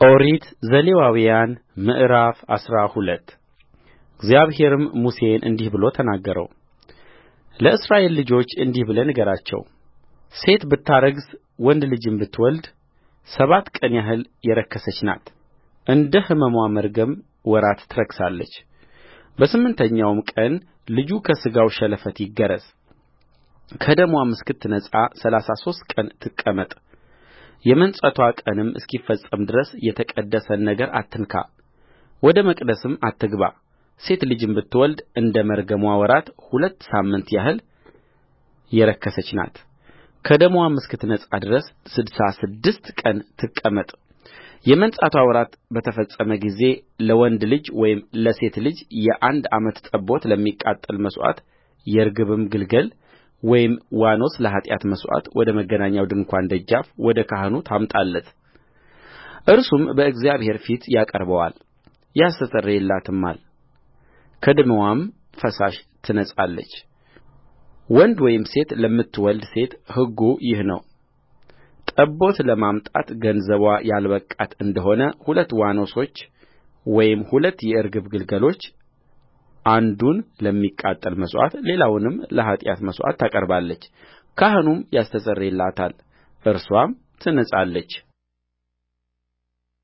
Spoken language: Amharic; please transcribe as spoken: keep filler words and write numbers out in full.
ኦሪት ዘሌዋውያን ምዕራፍ አስራ ሁለት እግዚአብሔርም ሙሴን እንዲህ ብሎ ተናገረውለእስራኤል ልጆች እንዲህ ብለህ ንገራቸው ሴት ብታረግዝ ወንድ ልጅም ብትወልድ ሰባት ቀን ያህል የረከሰች ናት እንደ ሕመምዋ መርገም ወራት ትረክሳለች በስምንተኛውም ቀን ልጁ ከሥጋው ሸለፈት ይገረዝ ከደምዋም እስክትነጻ ሠላሳ ሦስት ቀን ትቀመጥ የመንጻትዋ ቀንም እስኪፈጸም ድረስ የተቀደሰን ነገር አትንካ ወደ መቅደስም አትግባ ሴት ልጅም ብትወልድ እንደ መርገምዋ ወራት ሁለት ሳምንት ያህል የረከሰች ናት ከደምዋም እስክትነጻ ድረስ ስድሳ ስድስት ቀን ትቀመጥ የመንጻትዋ ወራት በተፈጸመ ጊዜ ለወንድ ልጅ ወይም ለሴት ልጅ የአንድ ዓመት ጠቦት ለሚቃጠል መሥዋዕት የርግብም ግልገል ወይም ዋኖስ ለኃጢአት መሥዋዕት ወደ መገናኛው ድንኳን ደጃፍ ወደ ካህኑ ታምጣለት እርሱም በእግዚአብሔር ፊት ያቀርበዋል ያስተሰርይላትማል ከደምዋም ፈሳሽ ትነጻለች ወንድ ወይም ሴት ለምትወልድ ሴት ሕጉ ይህ ነው ጠቦት ለማምጣት ገንዘብዋ ያልበቃት እንደ ሆነ ሁለት ዋኖሶች ወይም ሁለት የርግብ ግልገሎች አንዱን ለሚቃጠል መሥዋዕት ሌላውንም ለኃጢአት መሥዋዕት ታቀርባለች ካህኑም ያስተሰርይላታል እርስዋም ትነጻለች